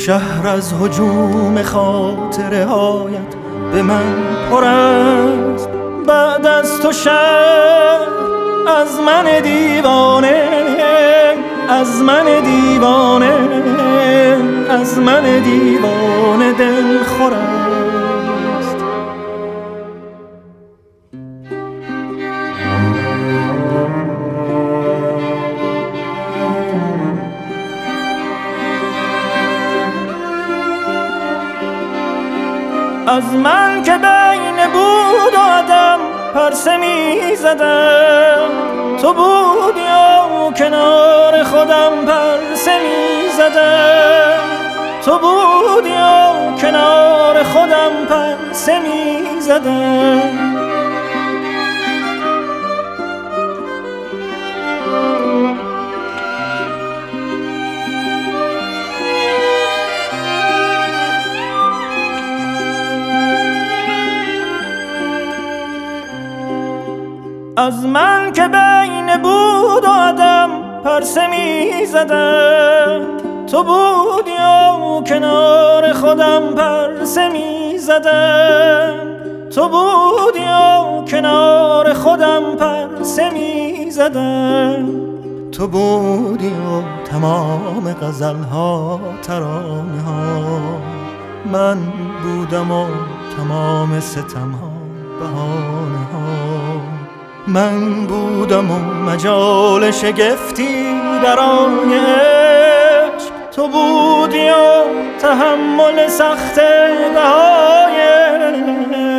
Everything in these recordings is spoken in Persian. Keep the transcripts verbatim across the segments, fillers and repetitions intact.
شهر از هجوم خاطره هایت به من پر است. بعد از تو شهر از من دیوانه، از من دیوانه، از من دیوانه دل خور است. از من که بین بود و عدم پرسه می زدم، تو بودی و کنار خودم پرسه می زدم، تو بودی و کنار خودم پرسه می زدم. از من که بین بود و عدم پرسه می زدم، تو بودی و کنار خودم پرسه می زدم، تو بودی و کنار خودم پرسه می زدم. تو بودی و تمام غزل‌ها ترانه ها، من بودم و تمام ستم‌ها بهانه ها. من بودم و مجال شگفتی برای عشق، تو بودی و تحمل سخت بهای عشق.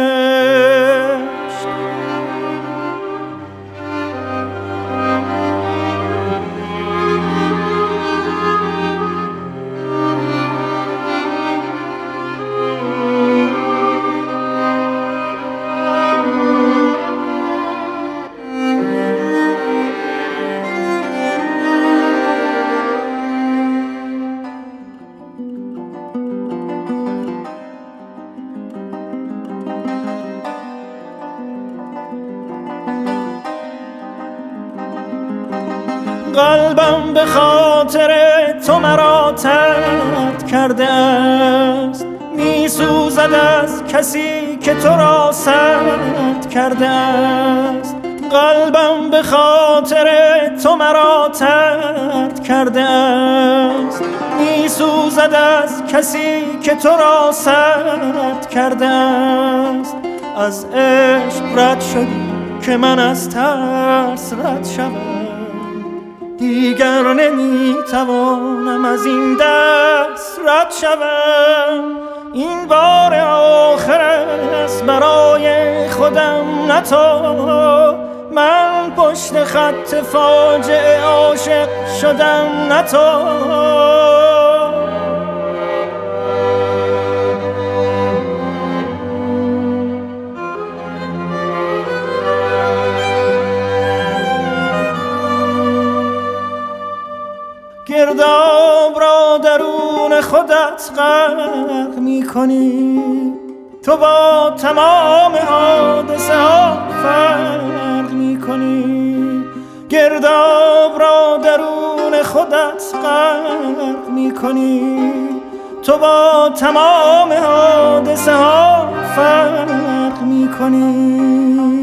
قلبم به خاطر تو مرا ترد کرده است، می سوزد از کسی که تو را سرد کرده است. قلبم به خاطر تو مرا ترد کرده است، می سوزد از کسی که تو را سرد کرده است. از عشق رد شدی که من از ترس رد شوم، دیگر نمیتوانم از این دست رد شوم. این بار آخر است برای خودم نه تو، من پشت خط فاجعه عاشق شدم نه تو. گرداب را درون خودت غرق می کنی، تو با تمام حادثه ها فرق می کنی. گرداب را درون خودت غرق می کنی، تو با تمام حادثه ها فرق می کنی.